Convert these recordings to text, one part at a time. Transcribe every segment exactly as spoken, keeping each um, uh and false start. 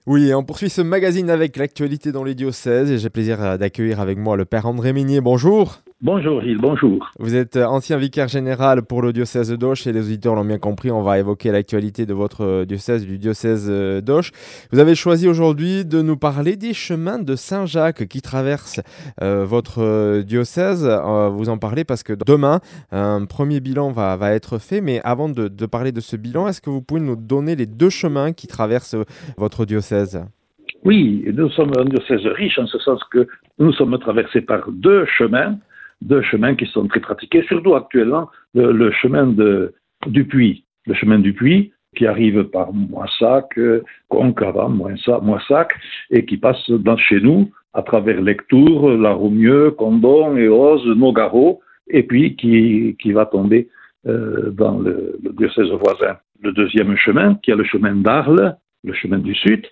Oui, et on poursuit ce magazine avec l'actualité dans les diocèses et j'ai plaisir euh, d'accueillir avec moi le Père André Minier. Bonjour. Bonjour Gilles, bonjour. Vous êtes euh, ancien vicaire général pour le diocèse d'Auch et les auditeurs l'ont bien compris, on va évoquer l'actualité de votre euh, diocèse, du diocèse euh, d'Auch. Vous avez choisi aujourd'hui de nous parler des chemins de Saint-Jacques qui traversent euh, votre euh, diocèse. Euh, vous en parlez parce que demain, un premier bilan va, va être fait. Mais avant de, de parler de ce bilan, est-ce que vous pouvez nous donner les deux chemins qui traversent euh, votre diocèse ? Oui, nous sommes un diocèse riche en ce sens que nous sommes traversés par deux chemins, deux chemins qui sont très pratiqués, surtout actuellement le, le chemin de, du Puy, le chemin du Puy qui arrive par Moissac, Concavant, Moissac, et qui passe dans, chez nous à travers Lectoure, La Roumieux, Condon, Éosse, Nogaro, et puis qui, qui va tomber euh, dans le, le diocèse voisin. Le deuxième chemin, qui est le chemin d'Arles, le chemin du Sud,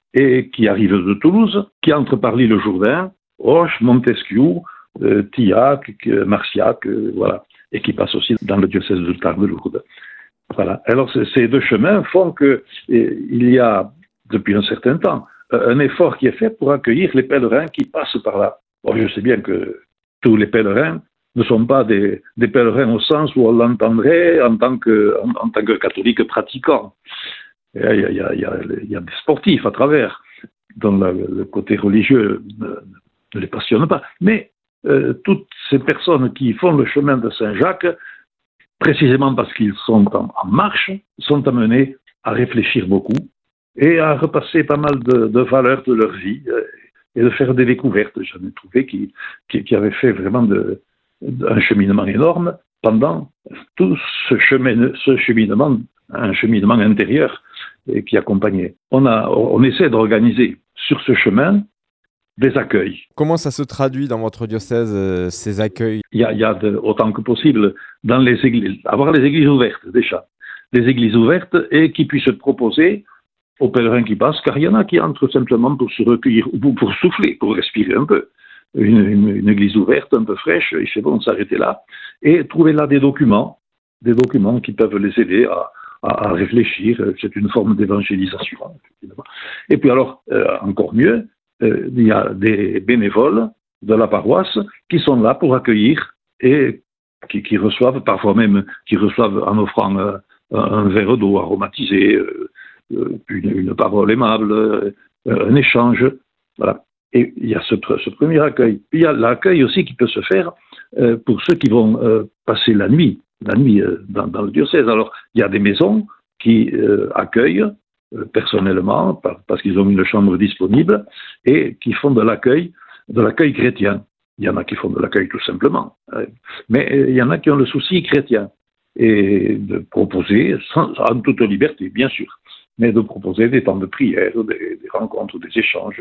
et qui arrive de Toulouse, qui entre par l'île Jourdain, Auch, Montesquieu, euh, Tillac, Marciac, euh, voilà, et qui passe aussi dans le diocèse de Tarbes-Lourdes. Voilà. Alors ces deux chemins font que eh, il y a depuis un certain temps un effort qui est fait pour accueillir les pèlerins qui passent par là. Bon, je sais bien que tous les pèlerins ne sont pas des, des pèlerins au sens où on l'entendrait en tant que, en, en tant que catholique pratiquant. Il y, a, il, y a, il, y a, il y a des sportifs à travers, dont la, le côté religieux ne, ne les passionne pas. Mais euh, toutes ces personnes qui font le chemin de Saint-Jacques, précisément parce qu'ils sont en, en marche, sont amenés à réfléchir beaucoup et à repasser pas mal de, de valeurs de leur vie euh, et de faire des découvertes. J'en ai trouvé qui, qui, qui avaient fait vraiment de, de, un cheminement énorme pendant tout ce, chemin, ce cheminement, un cheminement intérieur qui accompagnait. On, a, on essaie d'organiser sur ce chemin des accueils. Comment ça se traduit dans votre diocèse, euh, ces accueils ? Il y a, il y a de, autant que possible dans les églises, avoir les églises ouvertes déjà, des églises ouvertes et qui puissent proposer aux pèlerins qui passent, car il y en a qui entrent simplement pour se recueillir ou pour souffler, pour respirer un peu. Une, une, une église ouverte, un peu fraîche, il fait bon s'arrêter là et trouver là des documents, des documents qui peuvent les aider à À, à réfléchir, c'est une forme d'évangélisation. Et puis alors, euh, encore mieux, euh, il y a des bénévoles de la paroisse qui sont là pour accueillir et qui, qui reçoivent, parfois même, qui reçoivent en offrant euh, un verre d'eau aromatisé, euh, une, une parole aimable, euh, un échange. Voilà. Et il y a ce, ce premier accueil. Puis il y a l'accueil aussi qui peut se faire euh, pour ceux qui vont euh, passer la nuit. la nuit euh, dans, dans le diocèse. Alors, il y a des maisons qui euh, accueillent euh, personnellement, par, parce qu'ils ont une chambre disponible, et qui font de l'accueil, de l'accueil chrétien. Il y en a qui font de l'accueil tout simplement. Euh, mais euh, il y en a qui ont le souci chrétien. Et de proposer, sans, en toute liberté, bien sûr, mais de proposer des temps de prière, des, des rencontres, des échanges.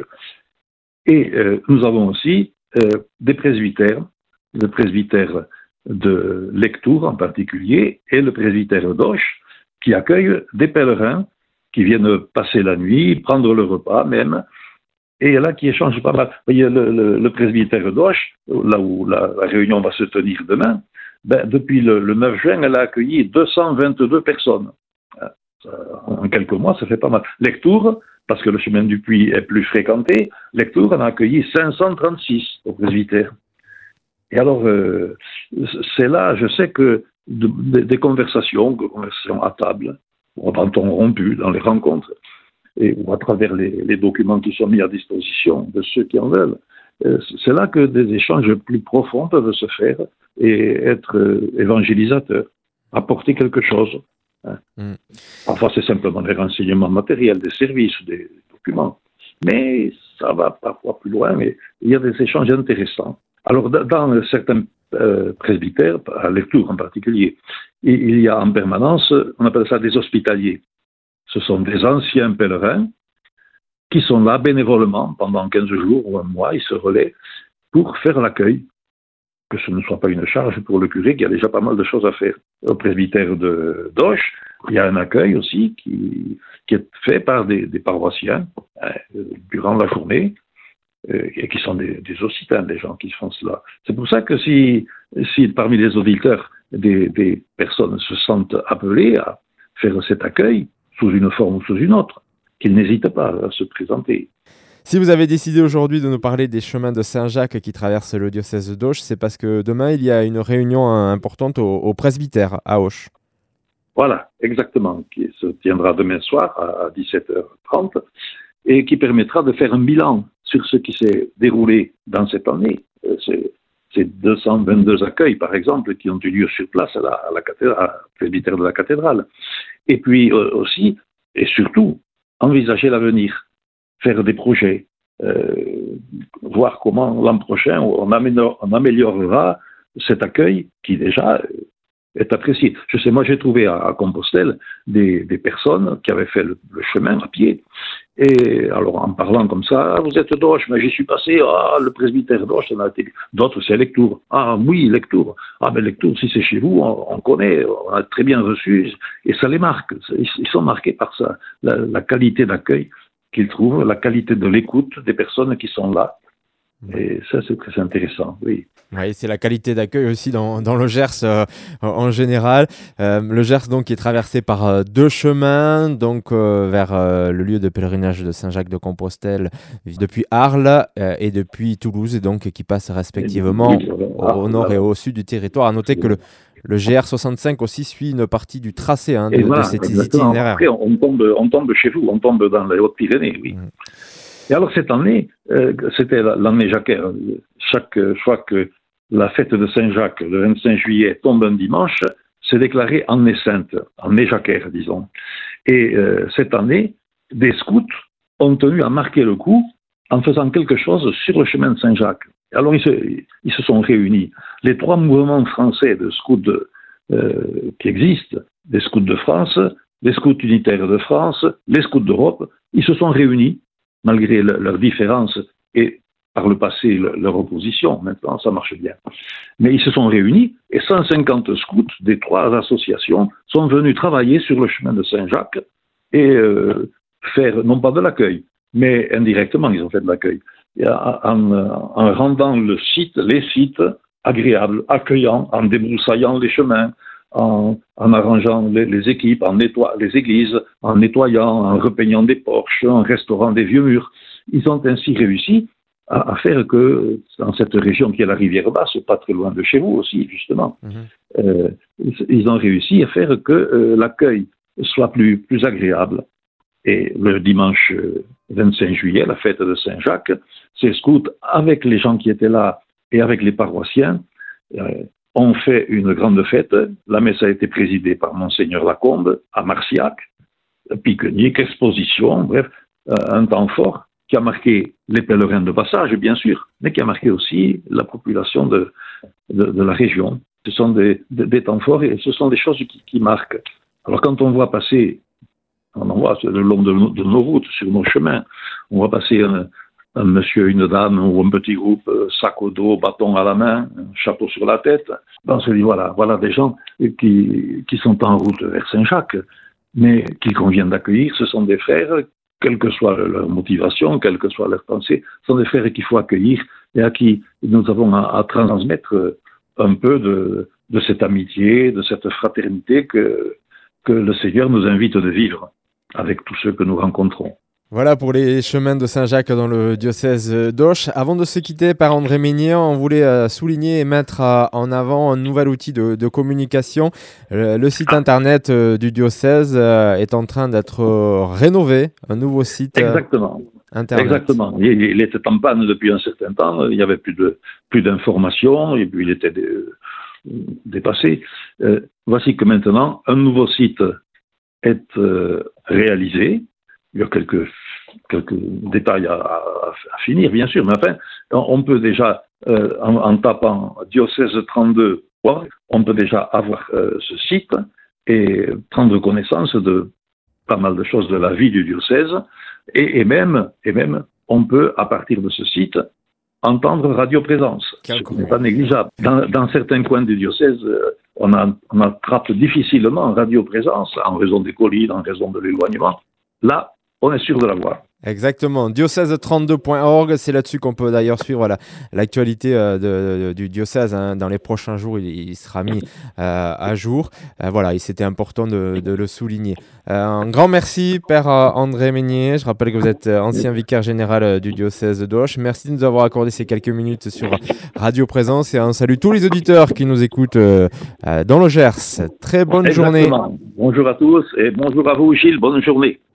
Et euh, nous avons aussi euh, des presbytères, le presbytère de Lectoure en particulier, et le presbytère d'Auch, qui accueille des pèlerins qui viennent passer la nuit, prendre le repas même, et là qui échangent pas mal. Vous voyez, le, le, le presbytère d'Auch, là où la, la réunion va se tenir demain, ben, depuis le, le neuf juin, elle a accueilli deux cent vingt-deux personnes. En quelques mois, ça fait pas mal. Lectoure, parce que le chemin du Puy est plus fréquenté, Lectoure en a accueilli cinq cent trente-six au presbytère. Et alors, euh, c'est là, je sais que de, de, des conversations, des conversations à table, ou en ton rompu dans les rencontres, et, ou à travers les, les documents qui sont mis à disposition de ceux qui en veulent, euh, c'est là que des échanges plus profonds peuvent se faire et être euh, évangélisateurs, apporter quelque chose. Hein. Mm. Parfois, c'est simplement des renseignements matériels, des services, des documents. Mais ça va parfois plus loin, mais il y a des échanges intéressants. Alors, dans certains euh, presbytères, à Lectoure en particulier, il y a en permanence, on appelle ça des hospitaliers. Ce sont des anciens pèlerins qui sont là bénévolement pendant quinze jours ou un mois, ils se relaient pour faire l'accueil. Que ce ne soit pas une charge pour le curé, qui a déjà pas mal de choses à faire. Au presbytère de d'Auch, il y a un accueil aussi qui, qui est fait par des, des paroissiens hein, durant la journée, et qui sont des, des occitans, des gens qui font cela. C'est pour ça que si, si parmi les auditeurs, des, des personnes se sentent appelées à faire cet accueil, sous une forme ou sous une autre, qu'ils n'hésitent pas à se présenter. Si vous avez décidé aujourd'hui de nous parler des chemins de Saint-Jacques qui traversent le diocèse d'Auch, c'est parce que demain, il y a une réunion importante au, au presbytère à Auch. Voilà, exactement, qui se tiendra demain soir à dix-sept heures trente et qui permettra de faire un bilan sur ce qui s'est déroulé dans cette année. C'est, c'est deux cent vingt-deux accueils, par exemple, qui ont eu lieu sur place à la, à la cathédrale, au presbytère de la cathédrale. Et puis euh, aussi, et surtout, envisager l'avenir. Faire des projets, euh, voir comment l'an prochain on, améliore, on améliorera cet accueil qui déjà est apprécié. Je sais, moi j'ai trouvé à, à Compostelle des, des personnes qui avaient fait le, le chemin à pied, et alors en parlant comme ça, ah, vous êtes d'Auch, mais j'y suis passé, ah, le presbytère d'Auch, ça a été... D'autres c'est Lectoure, ah oui, Lectoure, ah ben Lectoure, si c'est chez vous, on, on connaît, on a très bien reçu, et ça les marque, ils, ils sont marqués par ça, la, la qualité d'accueil qu'ils trouvent, la qualité de l'écoute des personnes qui sont là. Et ça, c'est très intéressant, oui. Oui, c'est la qualité d'accueil aussi dans, dans le Gers euh, en général. Euh, le Gers, donc, qui est traversé par euh, deux chemins, donc euh, vers euh, le lieu de pèlerinage de Saint-Jacques-de-Compostelle depuis Arles euh, et depuis Toulouse, et donc qui passe respectivement oui, voilà. au, au nord et au sud du territoire. À noter que le Le G R soixante-cinq aussi suit une partie du tracé hein, de, voilà, de cet exactement. itinéraire. Après, on tombe, on tombe chez vous, on tombe dans les Hautes-Pyrénées, oui. Mmh. Et alors, cette année, euh, c'était l'année jacquaire. Chaque fois que la fête de Saint-Jacques, le vingt-cinq juillet, tombe un dimanche, c'est déclaré année sainte, année jacquaire, disons. Et euh, cette année, des scouts ont tenu à marquer le coup en faisant quelque chose sur le chemin de Saint-Jacques. Alors, ils se, ils se sont réunis. Les trois mouvements français de scouts de, euh, qui existent, les scouts de France, les scouts unitaires de France, les scouts d'Europe, ils se sont réunis, malgré le, leurs différences et par le passé le, leur opposition. Maintenant, ça marche bien. Mais ils se sont réunis et cent cinquante scouts des trois associations sont venus travailler sur le chemin de Saint-Jacques et euh, faire, non pas de l'accueil, mais indirectement, ils ont fait de l'accueil. En, en rendant le site, les sites agréables, accueillants, en débroussaillant les chemins, en, en arrangeant les, les équipes, en nettoie, les églises, en nettoyant, en repeignant des porches, en restaurant des vieux murs. Ils ont ainsi réussi à, à faire que, dans cette région qui est la rivière basse, pas très loin de chez vous aussi, justement, mmh. euh, ils ont réussi à faire que euh, l'accueil soit plus, plus agréable. Et le dimanche vingt-cinq juillet, la fête de Saint-Jacques, ces scouts, avec les gens qui étaient là et avec les paroissiens, euh, ont fait une grande fête. La messe a été présidée par Monseigneur Lacombe à Marciac, pique-nique, exposition, bref, euh, un temps fort qui a marqué les pèlerins de passage, bien sûr, mais qui a marqué aussi la population de, de, de la région. Ce sont des, des, des temps forts et ce sont des choses qui, qui marquent. Alors quand on voit passer... On en voit le long de, de nos routes, sur nos chemins. On voit passer un, un monsieur, une dame ou un petit groupe, sac au dos, bâton à la main, chapeau sur la tête. Ben on se dit, voilà, voilà des gens qui, qui sont en route vers Saint-Jacques, mais qu'il convient d'accueillir. Ce sont des frères, quelle que soit leur motivation, quelle que soit leur pensée, ce sont des frères qu'il faut accueillir et à qui nous avons à, à transmettre un peu de, de cette amitié, de cette fraternité que, que le Seigneur nous invite de vivre avec tous ceux que nous rencontrons. Voilà pour les chemins de Saint-Jacques dans le diocèse d'Auch. Avant de se quitter, Père André Meignier, on voulait souligner et mettre en avant un nouvel outil de, de communication. Le site internet du diocèse est en train d'être rénové, un nouveau site Exactement. internet. Exactement. Il, il était en panne depuis un certain temps, il n'y avait plus, de, plus d'informations, et puis il était de, dépassé. Euh, voici que maintenant, un nouveau site est euh, réalisé. Il y a quelques, quelques détails à, à, à finir, bien sûr, mais enfin, on peut déjà, euh, en, en tapant diocèse trente-deux, on peut déjà avoir euh, ce site et prendre connaissance de pas mal de choses de la vie du diocèse, et, et, même, et même, on peut, à partir de ce site, entendre radioprésence, ce qui n'est pas négligeable. Dans, dans certains coins du diocèse, on, a, on attrape difficilement radioprésence en raison des collines, en raison de l'éloignement. Là, on est sûr de l'avoir. Exactement, diocèse trente-deux point org, c'est là-dessus qu'on peut d'ailleurs suivre la, l'actualité euh, de, de, du diocèse. Hein. Dans les prochains jours, il, il sera mis euh, à jour. Euh, voilà, et c'était important de, de le souligner. Euh, un grand merci, Père euh, André Meignier. Je rappelle que vous êtes euh, ancien vicaire général euh, du diocèse d'Auch. Merci de nous avoir accordé ces quelques minutes sur Radio Présence et un salut tous les auditeurs qui nous écoutent euh, euh, dans le Gers. Très bonne Exactement. journée. Bonjour à tous et bonjour à vous, Gilles. Bonne journée.